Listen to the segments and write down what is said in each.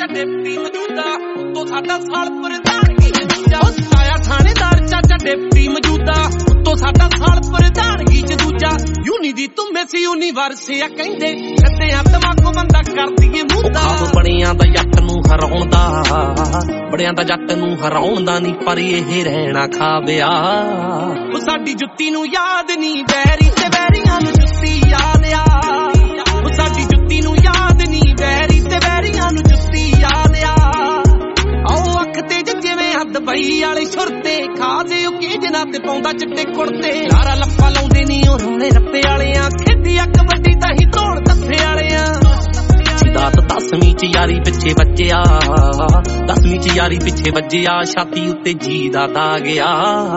Deputy ਮੌਜੂਦਾ ਉੱਤੋਂ ਸਾਡਾ ਸਾਲ ਪ੍ਰਧਾਨਗੀ ਚ ਦੂਜਾ। ਉਹ ਸਾਇਆ ਥਾਣੇਦਾਰ ਚਾਚਾ ਡਿਪਟੀ ਮੌਜੂਦਾ ਉੱਤੋਂ ਸਾਡਾ ਸਾਲ ਪ੍ਰਧਾਨਗੀ ਚ ਦੂਜਾ। ਯੂਨੀ ਦੀ ਤੁਮੇ ਸੀ ਯੂਨੀਵਰਸ ਆ ਕਹਿੰਦੇ ਕੱਦਿਆਂ ਤਮਾਕੂ ਬੰਦਾ ਕਰਦੀਏ ਮੁੱਦਾ। ਬੜਿਆਂ ਦਾ ਜੱਟ ਨੂੰ ਹਰਾਉਣ ਦਾ ਬੜਿਆਂ ਦਾ ਜੱਟ ਨੂੰ ਹਰਾਉਣ ਦਾ ਨੀ ਪਰ ਇਹ ਰਹਿਣਾ ਖਾਵਿਆ। ਉਹ ਸਾਡੀ ਜੁੱਤੀ ਨੂੰ ਯਾਦ ਨੀ ਵੈਰੀ ਤੇ ਵੈਰੀਆਂ ਨੂੰ ਜੁੱਤੀ ਯਾਦ ਆ। ਉਹ ਸਾਡੀ ਜੁੱਤੀ ਨੂੰ ਯਾਦ ਨੀ ਵੈਰੀ ਤੇ ਵੈਰੀਆਂ ਨੂੰ ਜੁੱਤੀ ਯਾਦ ਆ। ਆਓ ਅੱਖ ਤੇ ਜਿਵੇਂ ਹੱਦ ਬਈ ਵਾਲੇ ਛੁਰਤੇ ਖਾਦੇ ਉਹ ਕਿਜਨਾ ਤੇ ਪਾਉਂਦਾ ਚਿੱਟੇ ਕੁੜਤੇ। ਲਾਰਾ ਲੱਪਾ ਲਾਉਂਦੇ ਨੀ ਉਹ ਰੋਲੇ ਰੱਪੇ ਵਾਲਿਆਂ ਖੇਡੀ ਅੱਕ ਵੱਡੀ ਤਾਂ ਹੀ ਢੋਲ ਦੱਫੇ ਵਾਲਿਆਂ। ਸਿਧਾਰਥ 10ਵੀਂ ਚ ਯਾਰੀ ਪਿੱਛੇ ਵੱਜਿਆ 10ਵੀਂ ਚ ਯਾਰੀ ਪਿੱਛੇ ਵੱਜਿਆ ਛਾਤੀ ਉੱਤੇ ਜੀ ਦਾ ਦਾਗ ਆ।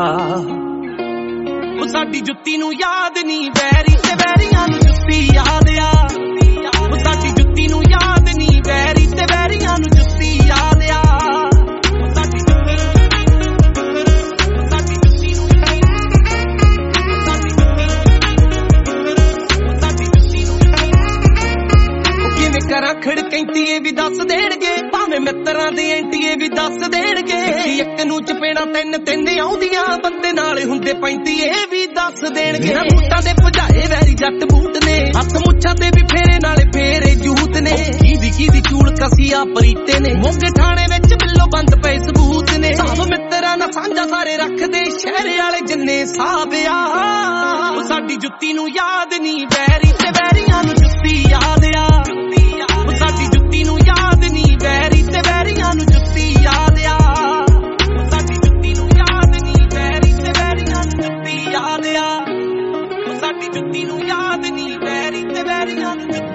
ਉਹ ਸਾਡੀ ਜੁੱਤੀ ਨੂੰ ਯਾਦ ਨੀ ਵੈਰੀ ਤੇ ਵੈਰੀਆਂ ਨੂੰ ਜੁੱਤੀ ਯਾਦ ਆ। ਉਹ ਸਾਡੀ ਜੁੱਤੀ ਨੂੰ ਯਾਦ ਨੀ ਵੈਰੀ ਤੇ ਵੈਰੀਆਂ ਨੂੰ ਜੁੱਤੀ ਯਾਦ ਆ। ਕਰਾਂ ਖੜਕੈਂਤੀਏ ਵੀ ਦੱਸ ਦੇਣਗੇ ਭਾਵੇਂ ਮਿੱਤਰਾਂ ਦੇ ਐਂਟੀਏ ਵੀ ਦੱਸ ਦੇਣਗੇ। ਇੱਕ ਨੂੰ ਚਪੇੜਾ ਤਿੰਨ ਤਿੰਨ ਆਉਂਦੀਆਂ ਬੰਦੇ ਨਾਲ ਹੁੰਦੇ 35 ਇਹ ਵੀ ਦੱਸ ਦੇਣਗੇ। ਬੂਟਾਂ ਦੇ ਭਜਾਏ ਵੈਰੀ ਜੱਟ ਬੂਟ ਨੇ ਹੱਥ ਮੁੱਛਾਂ ਤੇ ਵੀ ਫੇਰੇ ਨਾਲੇ ਫੇਰੇ ਜੂਤ ਨੇ। ਕਿਹਦੀ ਚੂਲ ਕਸੀਆ ਪਰੀਤੇ ਨੇ ਮੋਗੇ ਥਾਣੇ ਵਿੱਚ ਬਿੱਲੋ ਬੰਦ ਪਏ ਸਬੂਤ ਨੇ। ਸਭ ਮਿੱਤਰਾਂ ਨਾਲ ਸਾਂਝਾ ਸਾਰੇ ਰੱਖਦੇ ਸ਼ਹਿਰ ਵਾਲੇ ਜਿੰਨੇ ਸਾਬ ਆ। ਉਹ ਸਾਡੀ ਜੁੱਤੀ ਨੂੰ ਯਾਦ ਨੀ ਵੈਰੀ ਤੇ ਵੈਰੀਆਂ ਨੂੰ ਜੁੱਤੀ ਯਾਦ ਆ। ਸਾਡੀ ਜੁੱਤੀ ਨੂੰ ਯਾਦ ਨੀ ਵੈਰੀ ਤੇ ਵੈਰੀਆਂ ਨੂੰ ਜੁੱਤੀ ਯਾਦ ਆ। ਸਾਡੀ ਜੁੱਤੀ ਨੂੰ ਯਾਦ ਨੀ ਵੈਰੀ ਤੇ ਵੈਰੀਆਂ ਨੂੰ ਜੁੱਤੀ ਯਾਦ ਆ। ਸਾਡੀ ਜੁੱਤੀ ਨੂੰ ਯਾਦ ਨੀ ਵੈਰੀ ਤੇ ਵੈਰੀਆਂ ਨੂੰ